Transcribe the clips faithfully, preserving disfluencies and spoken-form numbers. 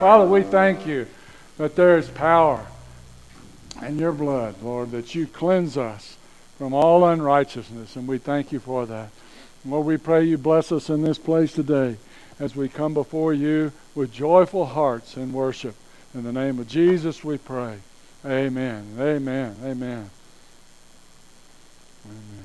Father, we thank you that there is power in your blood, Lord, that you cleanse us from all unrighteousness, and we thank you for that. Lord, we pray you bless us in this place today as we come before you with joyful hearts and worship. In the name of Jesus we pray. Amen. Amen. Amen. Amen.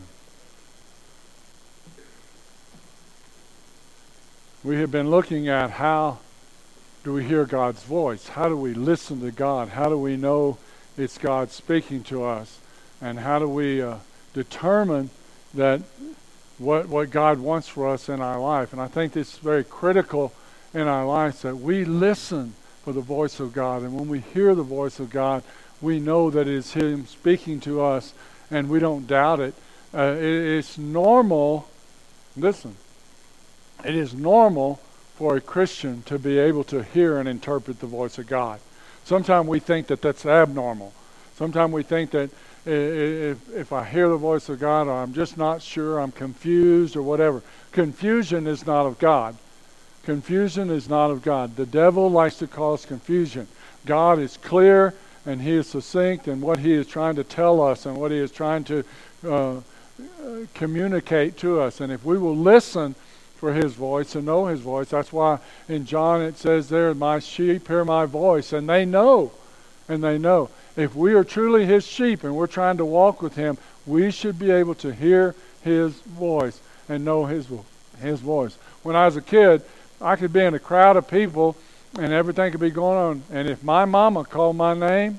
We have been looking at how do we hear God's voice? How do we listen to God? How do we know it's God speaking to us? And how do we uh, determine that what what God wants for us in our life? And I think this is very critical in our lives, that we listen for the voice of God. And when we hear the voice of God, we know that it is Him speaking to us, and we don't doubt it. Uh, it it's normal, listen, it is normal for a Christian to be able to hear and interpret the voice of God. Sometimes we think that that's abnormal. Sometimes we think that if, if I hear the voice of God, or I'm just not sure, I'm confused or whatever. Confusion is not of God. Confusion is not of God. The devil likes to cause confusion. God is clear and He is succinct in what He is trying to tell us and what He is trying to uh, communicate to us. And if we will listen for His voice and know His voice. That's why in John it says there, my sheep hear my voice, and they know, and they know. If we are truly His sheep and we're trying to walk with Him, we should be able to hear His voice and know His, His voice. When I was a kid, I could be in a crowd of people and everything could be going on, and if my mama called my name,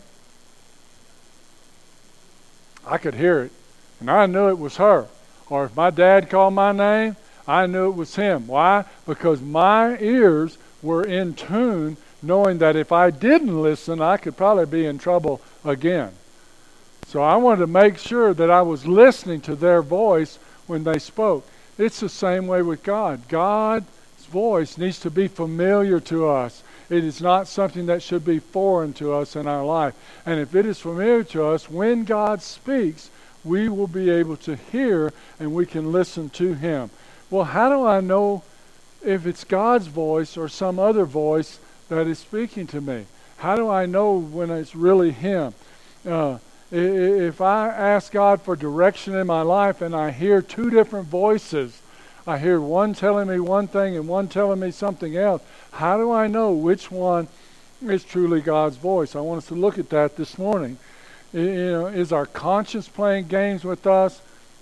I could hear it, and I knew it was her. Or if my dad called my name, I knew it was him. Why? Because my ears were in tune, knowing that if I didn't listen, I could probably be in trouble again. So I wanted to make sure that I was listening to their voice when they spoke. It's the same way with God. God's voice needs to be familiar to us. It is not something that should be foreign to us in our life. And if it is familiar to us, when God speaks, we will be able to hear and we can listen to Him. Well, how do I know if it's God's voice or some other voice that is speaking to me? How do I know when it's really Him? Uh, if I ask God for direction in my life and I hear two different voices, I hear one telling me one thing and one telling me something else, how do I know which one is truly God's voice? I want us to look at that this morning. You know, is our conscience playing games with us?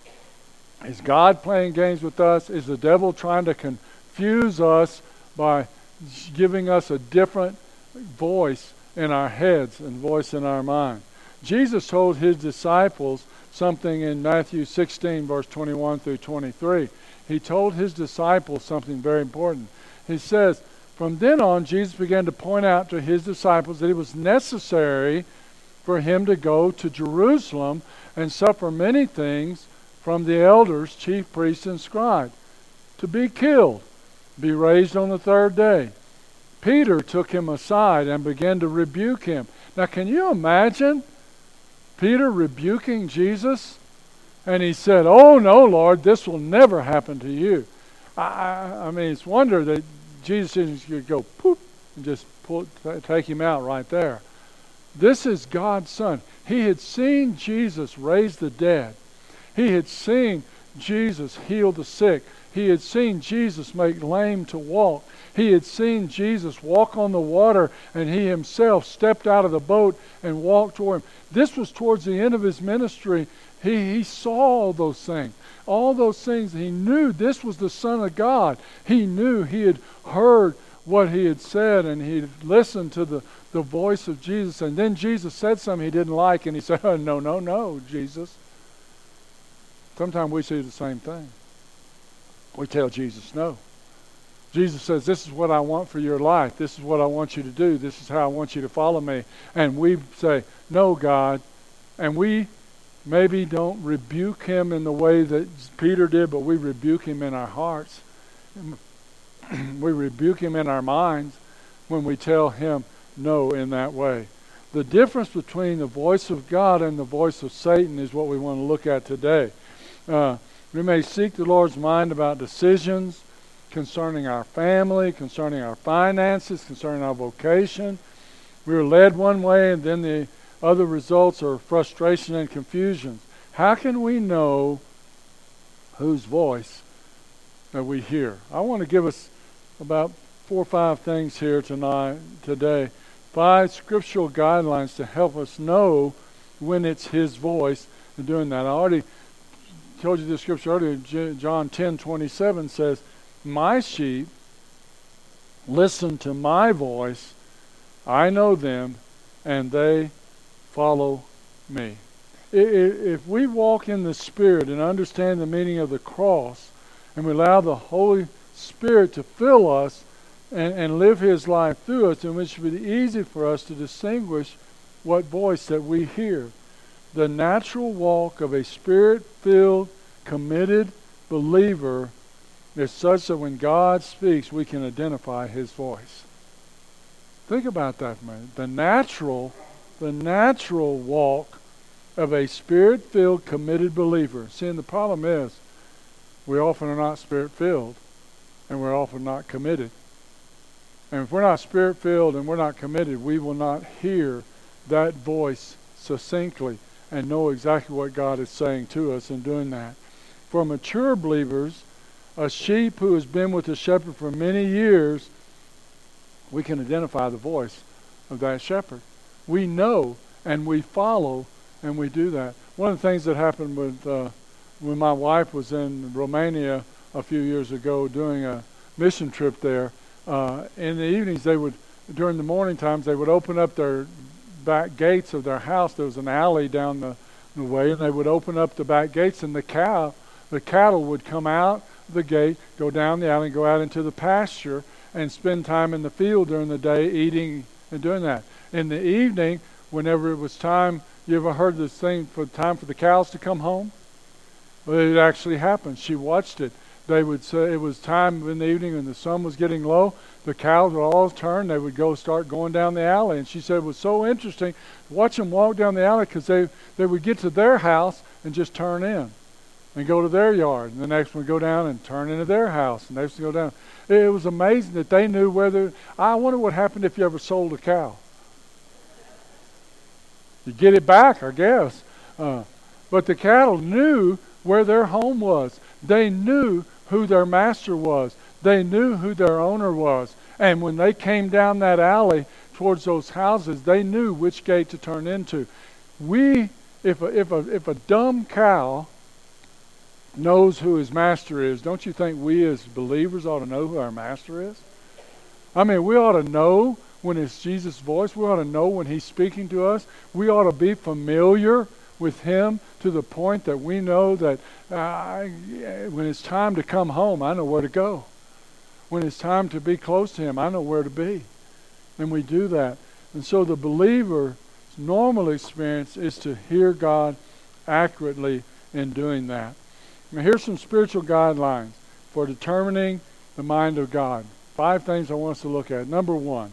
Is God playing games with us? Is the devil trying to confuse us by giving us a different voice in our heads and voice in our mind? Jesus told His disciples something in Matthew sixteen, verse twenty-one through twenty-three. He told His disciples something very important. He says, from then on, Jesus began to point out to His disciples that it was necessary for Him to go to Jerusalem and suffer many things from the elders, chief priests, and scribes, to be killed, be raised on the third day. Peter took Him aside and began to rebuke Him. Now, can you imagine Peter rebuking Jesus? And he said, oh, no, Lord, this will never happen to you. I, I, I mean, it's a wonder that Jesus didn't go poof and just pull, take him out right there. This is God's Son. He had seen Jesus raise the dead. He had seen Jesus heal the sick. He had seen Jesus make lame to walk. He had seen Jesus walk on the water, and He Himself stepped out of the boat and walked toward Him. This was towards the end of His ministry. He, he saw all those things. All those things. He knew this was the Son of God. He knew He had heard what He had said, and He had listened to the, the voice of Jesus. And then Jesus said something He didn't like, and He said, oh, no, no, no, Jesus. Sometimes we see the same thing. We tell Jesus no. Jesus says, this is what I want for your life. This is what I want you to do. This is how I want you to follow me. And we say, no, God. And we maybe don't rebuke Him in the way that Peter did, but we rebuke Him in our hearts. We rebuke Him in our minds when we tell Him no in that way. The difference between the voice of God and the voice of Satan is what we want to look at today. Uh, we may seek the Lord's mind about decisions, concerning our family, concerning our finances, concerning our vocation. We were led one way, and then the other results are frustration and confusion. How can we know whose voice that we hear? I want to give us about four or five things here tonight, today. Five scriptural guidelines to help us know when it's His voice in doing that. I already told you this scripture earlier. John ten twenty-seven says, "My sheep listen to my voice. I know them, and they follow me." If we walk in the Spirit and understand the meaning of the cross, and we allow the Holy Spirit to fill us and, and live His life through us, then it should be easy for us to distinguish what voice that we hear. The natural walk of a Spirit-filled, committed believer is such that when God speaks, we can identify His voice. Think about that, man. The natural, the natural walk of a Spirit-filled, committed believer. See, and the problem is, we often are not Spirit-filled, and we're often not committed. And if we're not Spirit-filled and we're not committed, we will not hear that voice succinctly and know exactly what God is saying to us in doing that. For mature believers, a sheep who has been with the shepherd for many years, we can identify the voice of that shepherd. We know and we follow and we do that. One of the things that happened with uh, when my wife was in Romania a few years ago doing a mission trip there, uh, in the evenings they would, during the morning times, they would open up their back gates of their house. There was an alley down the, the way, and they would open up the back gates, and the cow, the cattle would come out the gate, go down the alley, and go out into the pasture, and spend time in the field during the day eating and doing that. In the evening, whenever it was time, you ever heard this thing for time for the cows to come home? Well, it actually happened. She watched it. They would say it was time in the evening when the sun was getting low. The cows would all turn. They would go start going down the alley. And she said it was so interesting to watch them walk down the alley because they, they would get to their house and just turn in and go to their yard. And the next one would go down and turn into their house. And the next one would go down. It was amazing that they knew whether... I wonder what happened if you ever sold a cow. You get it back, I guess. Uh, but the cattle knew where their home was. They knew who their master was. They knew who their owner was. And when they came down that alley towards those houses, they knew which gate to turn into. We, if a, if a, if a dumb cow knows who his master is, don't you think we as believers ought to know who our master is? I mean, we ought to know when it's Jesus' voice. We ought to know when He's speaking to us. We ought to be familiar with Him to the point that we know that uh, when it's time to come home, I know where to go. When it's time to be close to Him, I know where to be. And we do that. And so the believer's normal experience is to hear God accurately in doing that. Now here's some spiritual guidelines for determining the mind of God. Five things I want us to look at. Number one,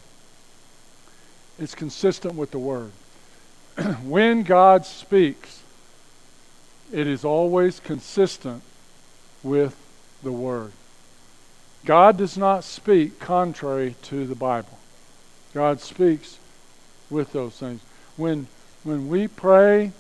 it's consistent with the Word. When God speaks, it is always consistent with the Word. God does not speak contrary to the Bible. God speaks with those things. When when we pray,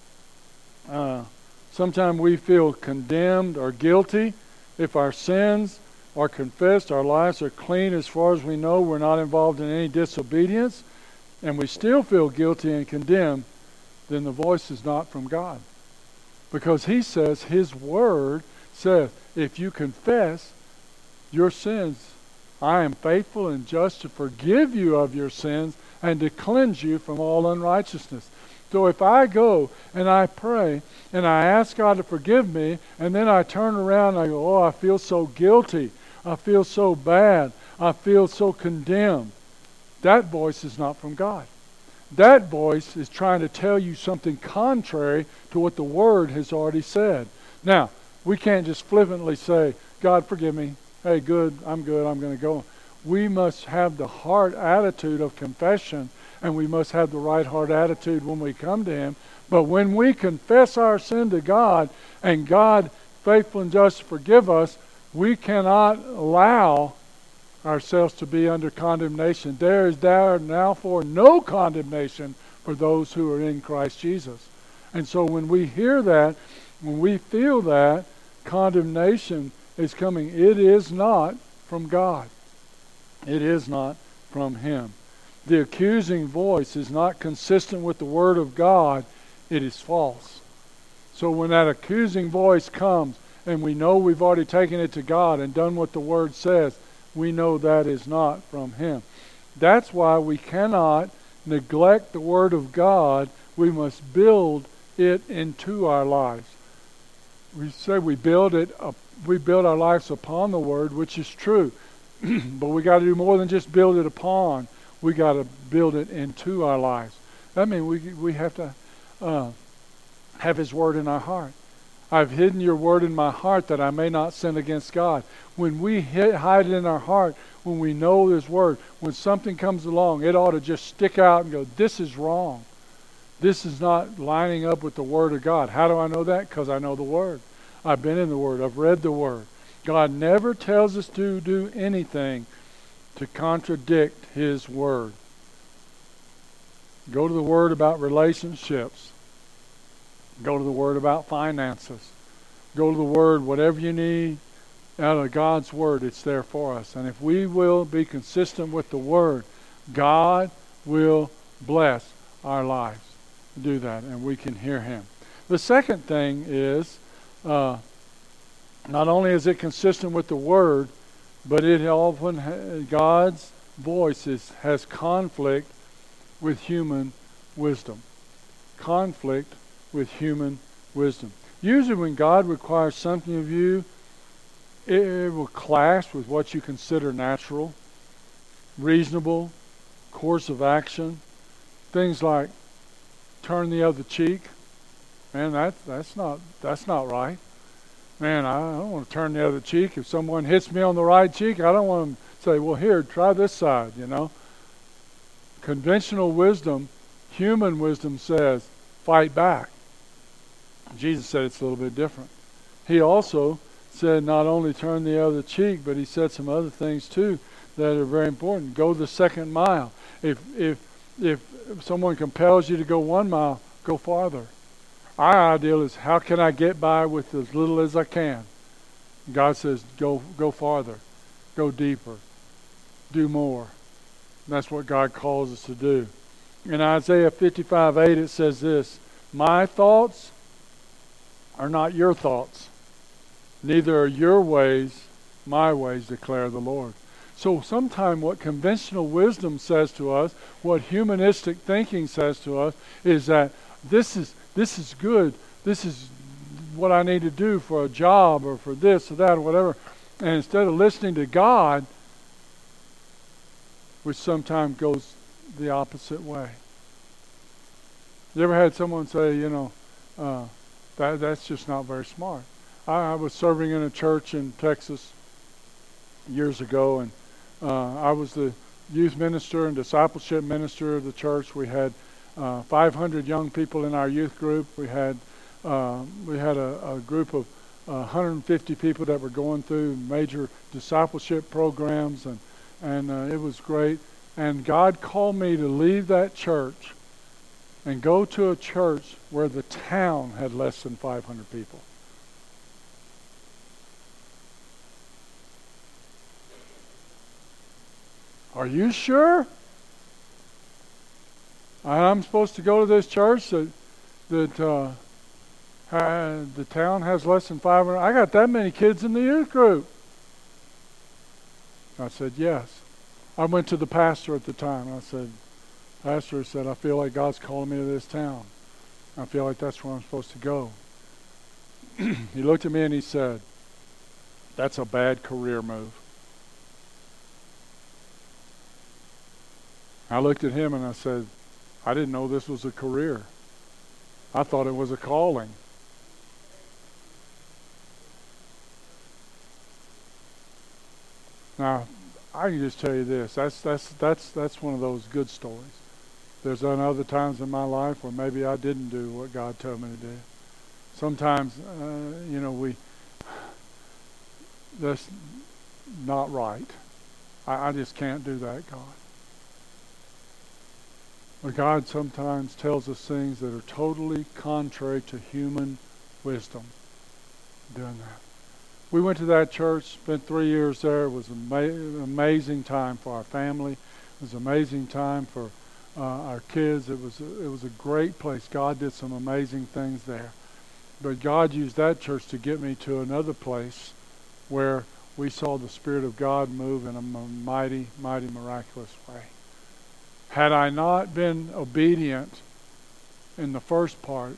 uh, sometimes we feel condemned or guilty. If our sins are confessed, our lives are clean as far as we know, we're not involved in any disobedience, and we still feel guilty and condemned, then the voice is not from God. Because He says, His Word says, if you confess your sins, I am faithful and just to forgive you of your sins and to cleanse you from all unrighteousness. So if I go and I pray and I ask God to forgive me, and then I turn around and I go, oh, I feel so guilty. I feel so bad. I feel so condemned. That voice is not from God. That voice is trying to tell you something contrary to what the Word has already said. Now, we can't just flippantly say, God, forgive me. Hey, good, I'm good, I'm going to go. We must have the heart attitude of confession, and we must have the right heart attitude when we come to Him. But when we confess our sin to God, and God, faithful and just, forgive us, We cannot allow ourselves to be under condemnation. There is there now for no condemnation for those who are in Christ Jesus. And so when we hear that, when we feel that condemnation is coming, it is not from God. It is not from Him. The accusing voice is not consistent with the Word of God. It is false. So when that accusing voice comes, and we know we've already taken it to God and done what the Word says, we know that is not from Him. That's why we cannot neglect the Word of God. We must build it into our lives. We say we build it up, we build our lives upon the Word, which is true. But we got to do more than just build it upon. We got to build it into our lives. That means we we have to uh, have His Word in our heart. I've hidden your word in my heart that I may not sin against God. When we hid, hide it in our heart, when we know His Word, when something comes along, it ought to just stick out and go, this is wrong. This is not lining up with the Word of God. How do I know that? Because I know the Word. I've been in the Word. I've read the Word. God never tells us to do anything to contradict His Word. Go to the Word about relationships. Go to the Word about finances. Go to the Word, whatever you need out of God's Word, it's there for us. And if we will be consistent with the Word, God will bless our lives. Do that, and we can hear Him. The second thing is, uh, not only is it consistent with the Word, but it often, ha- God's voice is, has conflict with human wisdom. Conflict with human wisdom. Usually when God requires something of you, it, it will clash with what you consider natural, reasonable, course of action. Things like turn the other cheek. Man, that, that's not that's not right. Man, I don't want to turn the other cheek. If someone hits me on the right cheek, I don't want to say, well, here, try this side, you know. Conventional wisdom, human wisdom says, fight back. Jesus said it's a little bit different. He also said not only turn the other cheek, but He said some other things too that are very important. Go the second mile. If if if someone compels you to go one mile, go farther. Our ideal is, how can I get by with as little as I can? God says, go go farther, go deeper, do more. And that's what God calls us to do. In Isaiah fifty-five eight, it says this: my thoughts are not your thoughts, neither are your ways my ways, declare the Lord. So sometimes what conventional wisdom says to us, what humanistic thinking says to us, is that this is this is good, this is what I need to do for a job or for this or that or whatever. And instead of listening to God, which sometimes goes the opposite way. You ever had someone say, you know, uh, that that's just not very smart? I, I was serving in a church in Texas years ago, and uh, I was the youth minister and discipleship minister of the church. We had uh, five hundred young people in our youth group. We had uh, we had a, a group of uh, one hundred fifty people that were going through major discipleship programs, and and uh, it was great. And God called me to leave that church and go to a church where the town had less than five hundred people. Are you sure? I'm supposed to go to this church that that uh, ha, the town has less than five hundred. I got that many kids in the youth group. I said, yes. I went to the pastor at the time. I said, Pastor said, I feel like God's calling me to this town. I feel like that's where I'm supposed to go. He looked at me and he said, that's a bad career move. I looked at him and I said, I didn't know this was a career. I thought it was a calling. Now, I can just tell you this. That's that's that's that's one of those good stories. There's been other times in my life where maybe I didn't do what God told me to do. Sometimes, uh, you know, we That's not right. I, I just can't do that, God. But God sometimes tells us things that are totally contrary to human wisdom. Doing that. We went to that church, spent three years there. It was an ama- amazing time for our family. It was an amazing time for uh, our kids. It was a, it was a great place. God did some amazing things there. But God used that church to get me to another place where we saw the Spirit of God move in a mighty, mighty, miraculous way. Had I not been obedient in the first part,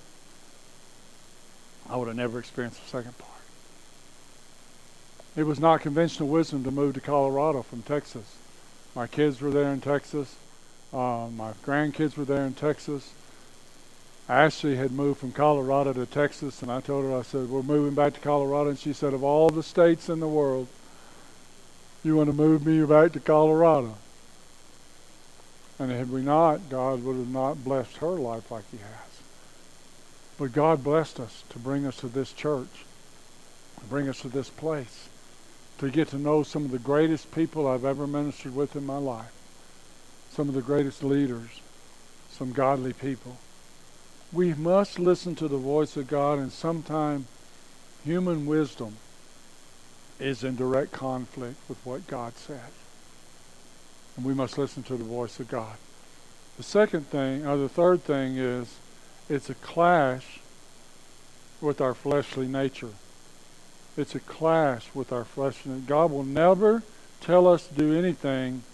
I would have never experienced the second part. It was not conventional wisdom to move to Colorado from Texas. My kids were there in Texas. Uh, my grandkids were there in Texas. Ashley had moved from Colorado to Texas, and I told her, I said, we're moving back to Colorado. And she said, of all the states in the world, you want to move me back to Colorado? And had we not, God would have not blessed her life like he has. But God blessed us to bring us to this church, to bring us to this place, to get to know some of the greatest people I've ever ministered with in my life, some of the greatest leaders, some godly people. We must listen to the voice of God, and sometimes human wisdom is in direct conflict with what God said. And we must listen to the voice of God. The second thing, or the third thing is, it's a clash with our fleshly nature. It's a clash with our fleshly nature. God will never tell us to do anything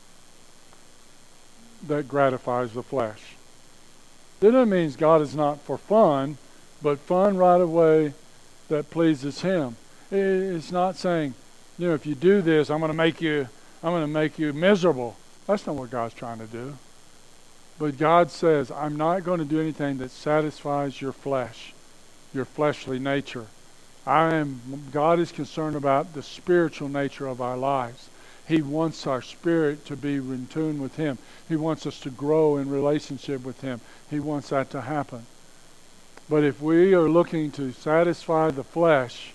that gratifies the flesh. That doesn't mean God is not for fun, but fun right away that pleases him. It's not saying, you know, if you do this, I'm going to make you, I'm going to make you miserable. That's not what God's trying to do. But God says, I'm not going to do anything that satisfies your flesh, your fleshly nature. I am. God is concerned about the spiritual nature of our lives. He wants our spirit to be in tune with him. He wants us to grow in relationship with him. He wants that to happen. But if we are looking to satisfy the flesh,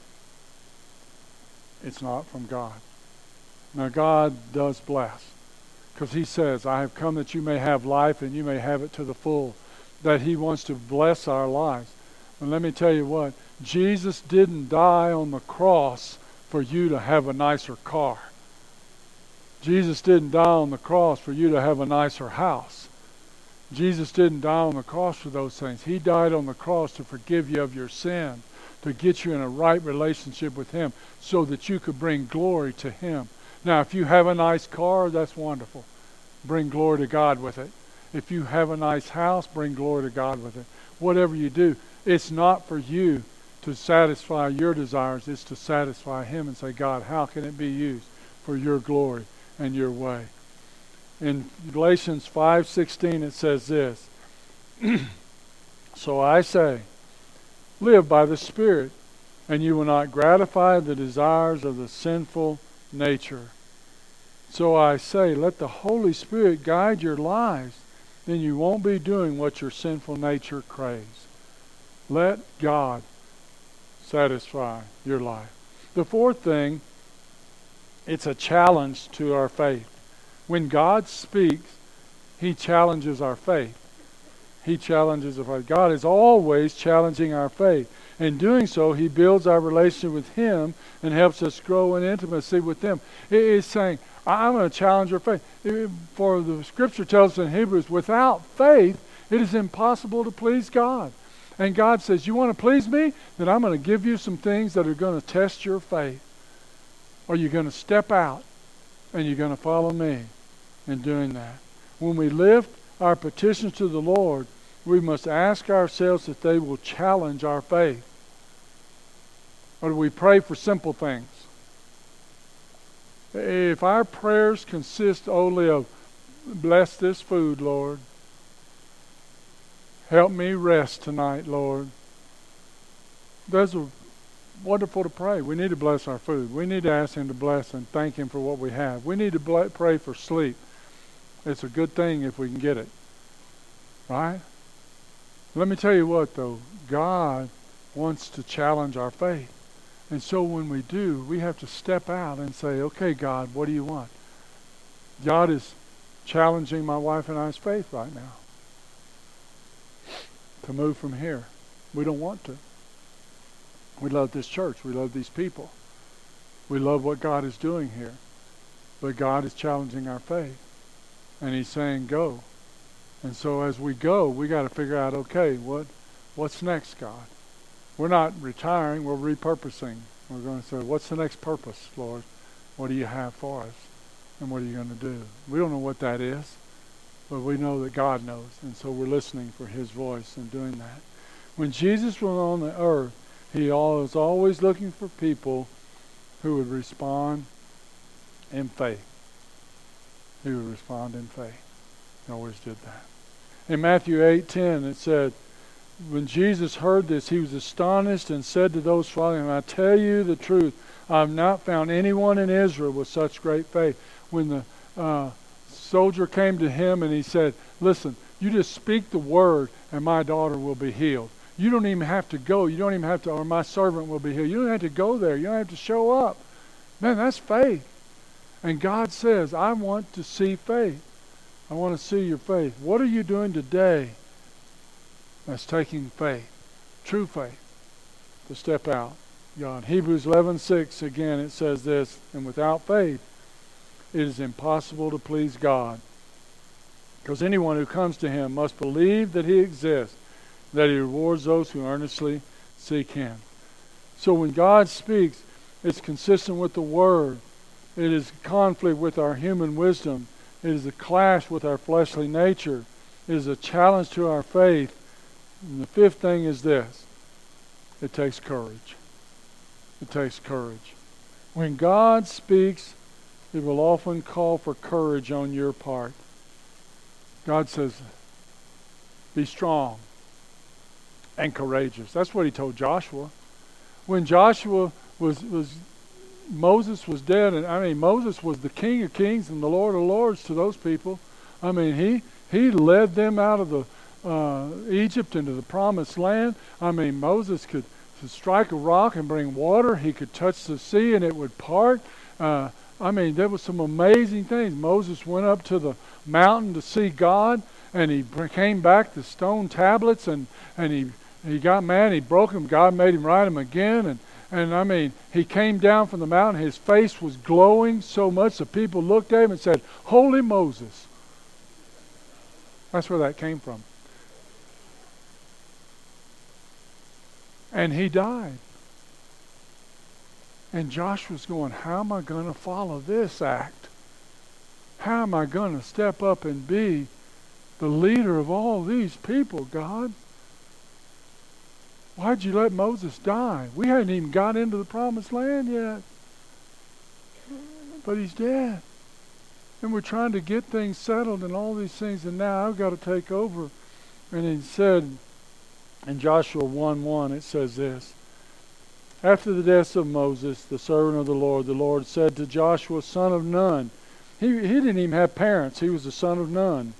it's not from God. Now God does bless, because he says, I have come that you may have life and you may have it to the full. That he wants to bless our lives. And let me tell you what, Jesus didn't die on the cross for you to have a nicer car. Jesus didn't die on the cross for you to have a nicer house. Jesus didn't die on the cross for those things. He died on the cross to forgive you of your sin, to get you in a right relationship with him so that you could bring glory to him. Now, if you have a nice car, that's wonderful. Bring glory to God with it. If you have a nice house, bring glory to God with it. Whatever you do, it's not for you to satisfy your desires. It's to satisfy him and say, God, how can it be used for your glory and your way? In Galatians five sixteen, it says this, so I say, live by the Spirit, and you will not gratify the desires of the sinful nature. So I say, let the Holy Spirit guide your lives, then you won't be doing what your sinful nature craves. Let God satisfy your life. The fourth thing, it's a challenge to our faith. When God speaks, he challenges our faith. He challenges our faith. God is always challenging our faith. In doing so, he builds our relationship with him and helps us grow in intimacy with him. It is saying, I'm going to challenge your faith. For the scripture tells us in Hebrews, without faith, it is impossible to please God. And God says, you want to please me? Then I'm going to give you some things that are going to test your faith. Or you're going to step out and you're going to follow me in doing that. When we lift our petitions to the Lord, we must ask ourselves if they will challenge our faith. Or do we pray for simple things? If our prayers consist only of, bless this food, Lord. Help me rest tonight, Lord. Those are wonderful to pray. We need to bless our food. We need to ask him to bless and thank him for what we have. We need to bl- pray for sleep. It's a good thing if we can get it. Right? Let me tell you what, though. God wants to challenge our faith. And so when we do, we have to step out and say, okay, God, what do you want? God is challenging my wife and I's faith right now to move from here. We don't want to. We love this church. We love these people. We love what God is doing here. But God is challenging our faith. And he's saying, go. And so as we go, we got to figure out, okay, what, what's next, God? We're not retiring, we're repurposing. We're going to say, what's the next purpose, Lord? What do you have for us? And what are you going to do? We don't know what that is, but we know that God knows. And so we're listening for his voice and doing that. When Jesus was on the earth, he was always looking for people who would respond in faith. He would respond in faith. He always did that. In Matthew eight ten, it said, when Jesus heard this, he was astonished and said to those following him, I tell you the truth, I have not found anyone in Israel with such great faith. When the uh, soldier came to him and he said, listen, you just speak the word and my daughter will be healed. You don't even have to go. You don't even have to, or my servant will be healed. You don't have to go there. You don't have to show up. Man, that's faith. And God says, I want to see faith. I want to see your faith. What are you doing today that's taking faith, true faith, to step out? God. Hebrews eleven six, again, it says this, and without faith, it is impossible to please God. Because anyone who comes to him must believe that he exists, that he rewards those who earnestly seek him. So when God speaks, it's consistent with the Word. It is conflict with our human wisdom. It is a clash with our fleshly nature. It is a challenge to our faith. And the fifth thing is this. It takes courage. It takes courage. When God speaks, it will often call for courage on your part. God says, be strong and courageous. That's what he told Joshua. When Joshua was, was Moses was dead, and I mean, Moses was the King of Kings and the Lord of Lords to those people. I mean, he he led them out of the uh, Egypt into the Promised Land. I mean, Moses could, could strike a rock and bring water. He could touch the sea and it would part. Uh, I mean, there were some amazing things. Moses went up to the mountain to see God, and he came back to stone tablets, and and he he got mad. He broke them. God made him write them again, and. And I mean, he came down from the mountain. His face was glowing so much that people looked at him and said, Holy Moses. That's where that came from. And he died. And Joshua's going, how am I going to follow this act? How am I going to step up and be the leader of all these people, God? Why'd you let Moses die? We hadn't even got into the Promised Land yet. But he's dead. And we're trying to get things settled and all these things, and now I've got to take over. And he said in Joshua one one, it says this, after the death of Moses, the servant of the Lord, the Lord said to Joshua, son of Nun. He, he didn't even have parents. He was the son of Nun.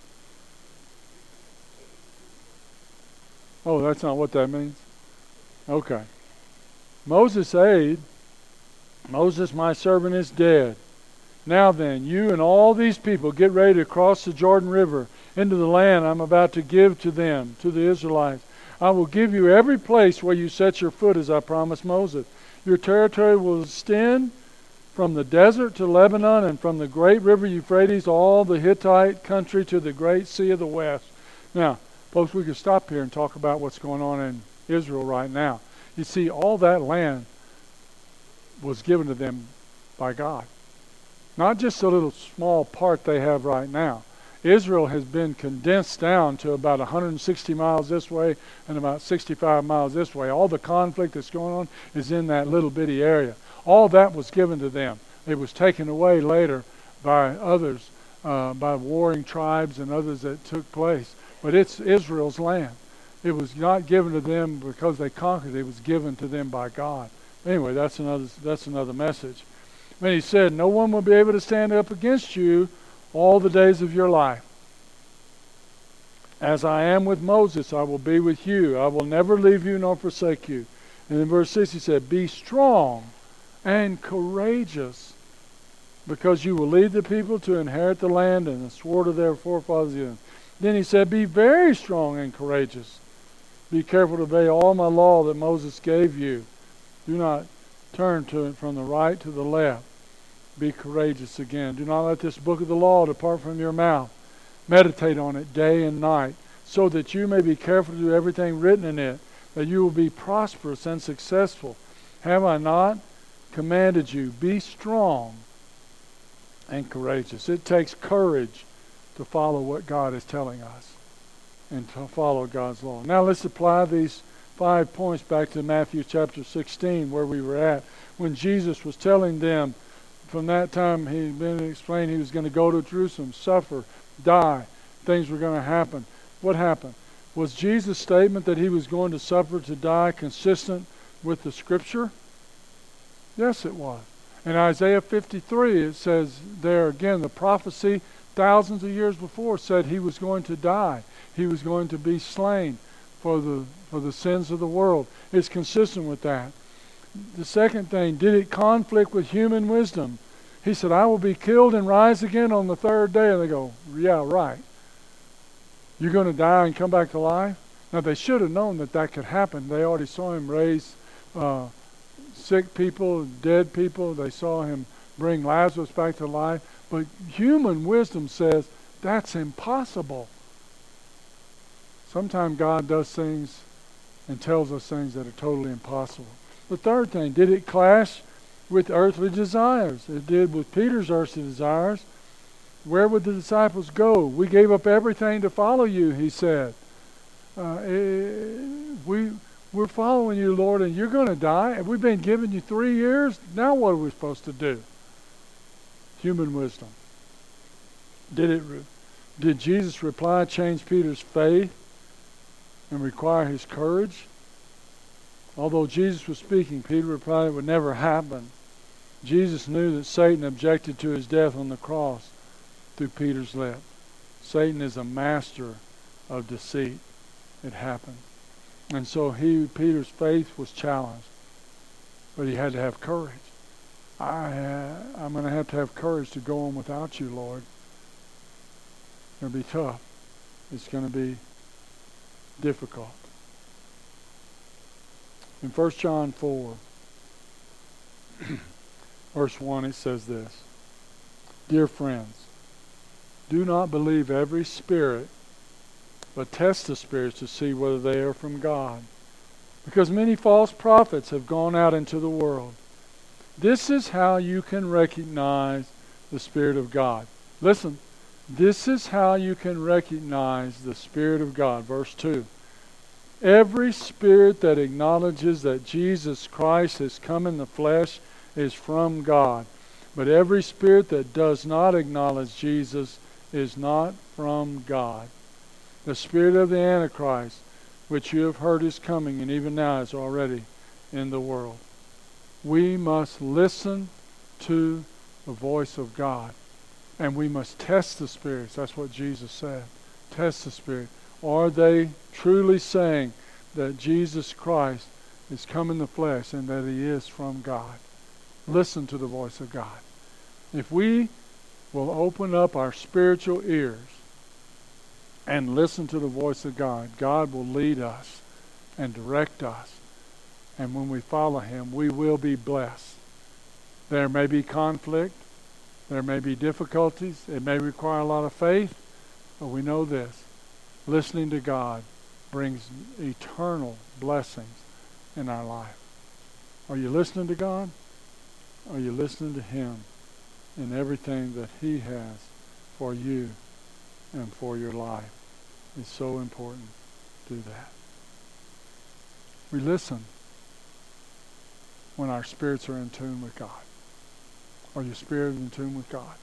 Oh, that's not what that means? Okay. Moses' aide, Moses, my servant, is dead. Now then, you and all these people get ready to cross the Jordan River into the land I'm about to give to them, to the Israelites. I will give you every place where you set your foot, as I promised Moses. Your territory will extend from the desert to Lebanon, and from the great river Euphrates, all the Hittite country to the great sea of the west. Now, folks, we could stop here and talk about what's going on in Israel right now. You see, all that land was given to them by God. Not just a little small part they have right now. Israel has been condensed down to about one hundred sixty miles this way and about sixty-five miles this way. All the conflict that's going on is in that little bitty area. All that was given to them. It was taken away later by others, uh, by warring tribes and others that took place. But it's Israel's land. It was not given to them because they conquered. It was given to them by God. Anyway, that's another that's another message. When he said, no one will be able to stand up against you all the days of your life. As I am with Moses, I will be with you. I will never leave you nor forsake you. And in verse six he said, be strong and courageous, because you will lead the people to inherit the land and the sword of their forefathers. Given. Then he said, be very strong and courageous. Be careful to obey all my law that Moses gave you. Do not turn to it from the right to the left. Be courageous again. Do not let this book of the law depart from your mouth. Meditate on it day and night, so that you may be careful to do everything written in it, that you will be prosperous and successful. Have I not commanded you? Be strong and courageous. It takes courage to follow what God is telling us and to follow God's law. Now let's apply these five points back to Matthew chapter sixteen, where we were at, when Jesus was telling them, from that time he'd been explained he was going to go to Jerusalem, suffer, die, things were going to happen. What happened? Was Jesus' statement that he was going to suffer to die consistent with the Scripture? Yes, it was. In Isaiah fifty-three, it says there again, the prophecy thousands of years before said he was going to die. He was going to be slain for the for the sins of the world. It's consistent with that. The second thing, did it conflict with human wisdom? He said, I will be killed and rise again on the third day. And they go, yeah, right. You're going to die and come back to life? Now, they should have known that that could happen. They already saw him raise uh, sick people, dead people. They saw him bring Lazarus back to life. But human wisdom says that's impossible. Sometimes God does things and tells us things that are totally impossible. The third thing, did it clash with earthly desires? It did with Peter's earthly desires. Where would the disciples go? We gave up everything to follow you, he said. Uh, we, we're following you, Lord, and you're going to die. We've been giving you three years. Now what are we supposed to do? Human wisdom. Did it? Re- did Jesus' reply change Peter's faith and require his courage? Although Jesus was speaking, Peter replied it would never happen. Jesus knew that Satan objected to his death on the cross through Peter's lips. Satan is a master of deceit. It happened. And so he, Peter's faith was challenged. But he had to have courage. I, uh, I'm going to have to have courage to go on without you, Lord. It's going to be tough. It's going to be difficult. In First John four, verse one, it says this. Dear friends, do not believe every spirit, but test the spirits to see whether they are from God. Because many false prophets have gone out into the world. This is how you can recognize the Spirit of God. Listen, this is how you can recognize the Spirit of God. Verse two. Every spirit that acknowledges that Jesus Christ has come in the flesh is from God. But every spirit that does not acknowledge Jesus is not from God. The spirit of the Antichrist, which you have heard is coming, and even now is already in the world. We must listen to the voice of God. And we must test the spirits. That's what Jesus said. Test the spirit. Are they truly saying that Jesus Christ is come in the flesh and that he is from God? Listen to the voice of God. If we will open up our spiritual ears and listen to the voice of God, God will lead us and direct us. And when we follow him, we will be blessed. There may be conflict. There may be difficulties. It may require a lot of faith. But we know this. Listening to God brings eternal blessings in our life. Are you listening to God? Are you listening to him in everything that he has for you and for your life? It's so important to do that. We listen when our spirits are in tune with God. Are your spirits in tune with God?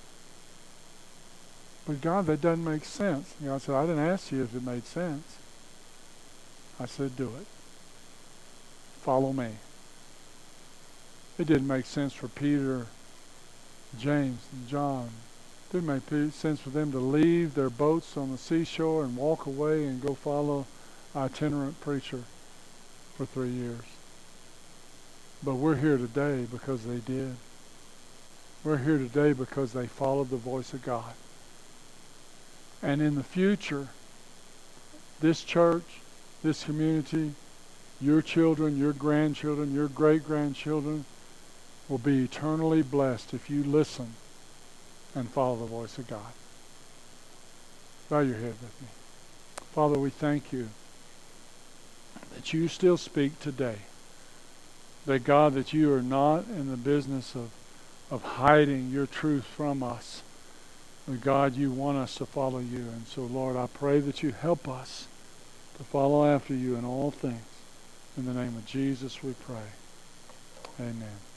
But God, that doesn't make sense. God said, I didn't ask you if it made sense. I said, do it. Follow me. It didn't make sense for Peter, James, and John. It didn't make sense for them to leave their boats on the seashore and walk away and go follow an itinerant preacher for three years. But we're here today because they did. We're here today because they followed the voice of God. And in the future, this church, this community, your children, your grandchildren, your great-grandchildren will be eternally blessed if you listen and follow the voice of God. Bow your head with me. Father, we thank you that you still speak today. That, God, that you are not in the business of, of hiding your truth from us. But, God, you want us to follow you. And so, Lord, I pray that you help us to follow after you in all things. In the name of Jesus we pray. Amen.